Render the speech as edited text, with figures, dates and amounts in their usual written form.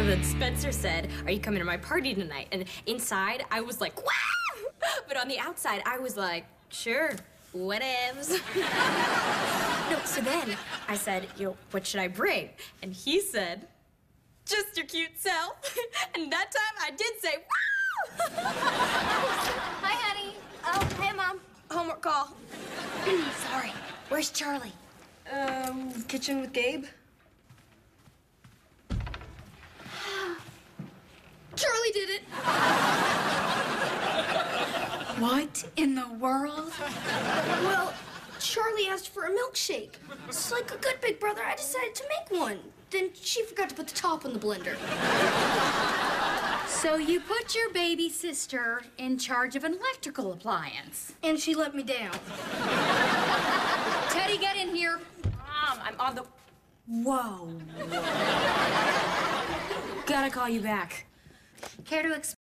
then Spencer said, "Are you coming to my party tonight?" And inside, I was like, "Wow!" But on the outside, I was like, "Sure, whatevs." No, so then I said, "What should I bring?" And he said, "Just your cute self." And that time, I did say, "Wow!" Hi, honey. Oh, hey, Mom. Homework call. Sorry. Where's Charlie? Kitchen with Gabe. Charlie did it. What in the world? Well, Charlie asked for a milkshake. So like a good big brother, I decided to make one. Then she forgot to put the top in the blender. So you put your baby sister in charge of an electrical appliance. And she let me down. Teddy, get in here. Mom, I'm on the... Whoa. Gotta call you back. Care to explain?